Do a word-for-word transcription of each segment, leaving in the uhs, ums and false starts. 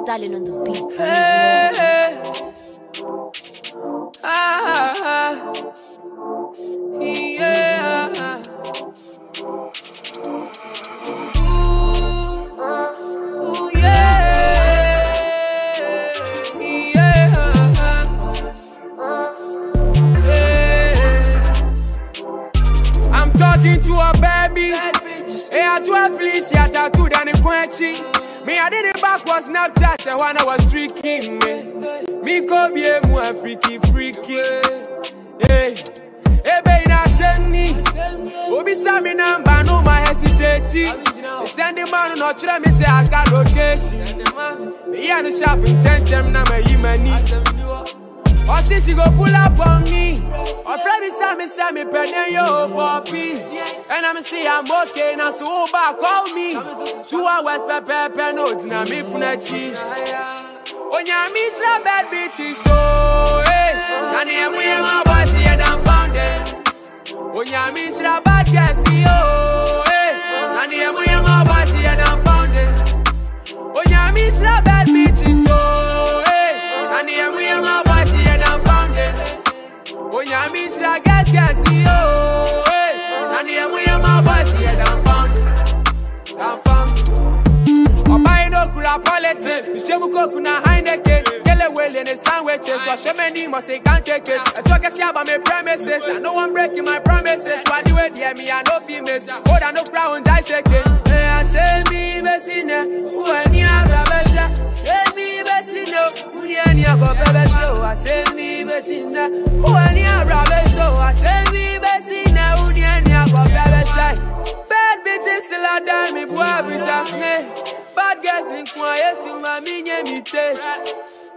Stalin on the beat. Hey, hey. Ah, ah, yeah. Ooh, ooh, yeah, yeah. Yeah. I'm talking to a baby. Hey, I do a Felicia tattoo than a quenching. Me, I did it backwards Snapchat the one I was tricking me. Me go be a more freaky freaky. Hey, hey, baby, now send me. Obi sami number, no my hesitating. Send the man no try me say I got location. Me and the shopping ten them na me yimani. Or see she go pull up on me. Or friend me say me say me penny yo puppy. And I'm say I'm okay now so back call me. Two hours per per no jina me punachi. Onya me say bad bitches so hey. Nani emu ye my boy see you done found it. Onya me say bad guys yo hey. Nani emu ye my boy see you done found it. Onya me say bad bitches so hey. Nani emu ye my boy see you done found it. Onya me say guys guys yo hey. Nani emu ye my boy see you done found it. Done found it. Oba no kura politics. Ishemu koku na Heineken. Gele wele in the sandwiches. So shemeni must say can't take it. I talk a about my promises. I know I'm breaking my promises. Why do it hear me? I know females. Hold on no ground, I shake it. Hey, I say me besina. Who any ababasha? Say me besina. Who any ababasha? I say me besina. Who any ababasha? I say me besina. Who any ababasha? Bad bitches still a die me boy bisa snake. Bad guys in quiet, you my minye me taste.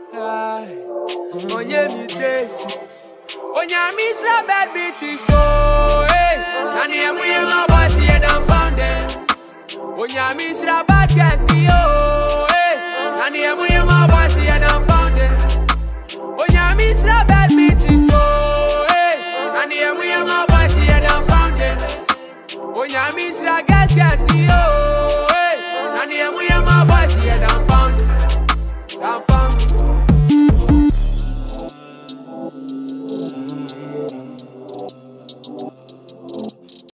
Onye me taste. Onya me say bad bitches so hey. Nani emu ye my boy see you done found it. Onya me say bad guys yo.